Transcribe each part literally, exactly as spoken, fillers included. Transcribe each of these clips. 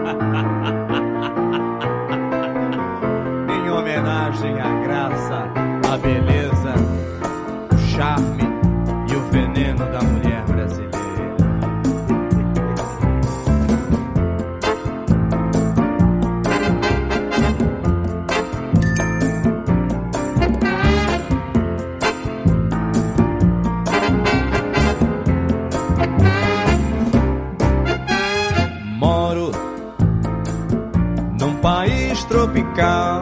Em homenagem à graça, à beleza, o charme e o veneno da mulher brasileira. Moro num país tropical,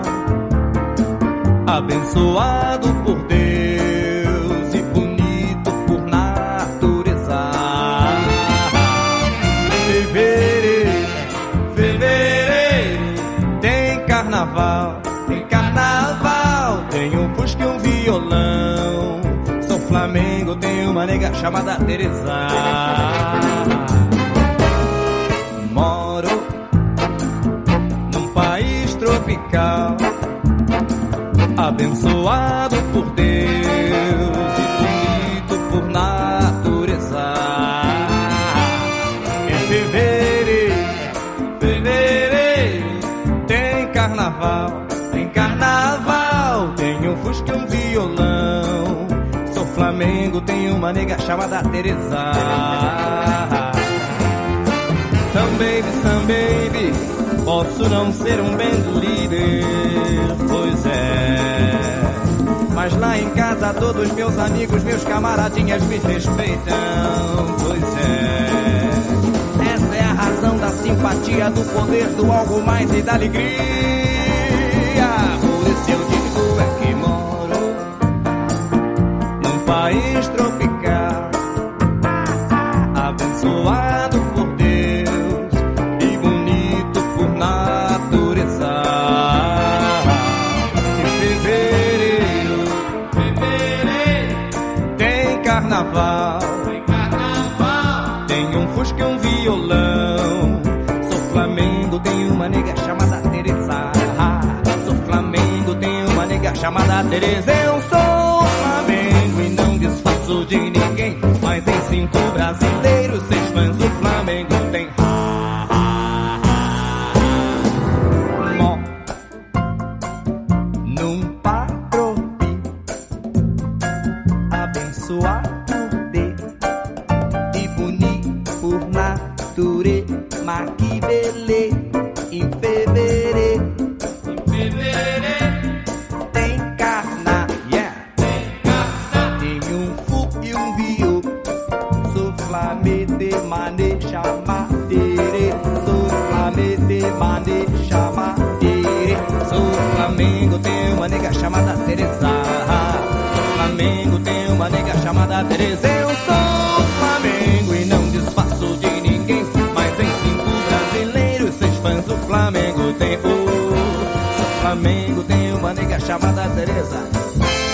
abençoado por Deus e bonito por natureza. Fevereiro, fevereiro, tem carnaval, tem carnaval, tem um fusca e um violão. Sou Flamengo, tem uma nega chamada Teresa. Moro num país tropical, abençoado por Deus e bonito por natureza. Em fevereiro, fevereiro, tem carnaval, tem carnaval, tem um fusca e um violão. Sou Flamengo, tem uma nega chamada Teresa. Some baby, some baby, posso não ser um band leader, pois é, mas lá em casa todos meus amigos, meus camaradinhas me respeitam, pois é. Essa é a razão da simpatia, do poder, do algo mais e da alegria. Por isso eu digo é que moro num país tropical, abençoado por Deus e bonito por natureza. Em fevereiro, fevereiro, tem carnaval, tem carnaval, tem um fusca e um violão. Sou Flamengo, tem uma nega chamada Teresa. Sou Flamengo, tem uma nega chamada Teresa. Eu sou Flamengo e não desfaço de ninguém, mas em cinco brasileiros, seis fãs o Flamengo tem. Mó num patropi, abençoado de e bonito por natureza. Mas que beleza, em fevereiro, em fevereiro, tem carna, yeah, tem carna, tem um fu e um viu. Sou Flamengo de mané chamatere, sou Flamengo de mané chamatere. Sou Flamengo, tem uma nega chamada Teresa. Sou Flamengo, tem uma nega chamada Teresa. Eu sou Flamengo e não desfaço de ninguém, mas em cinco brasileiros, seis fãs o Flamengo tem. Oh, sou Flamengo, tem uma nega chamada Teresa.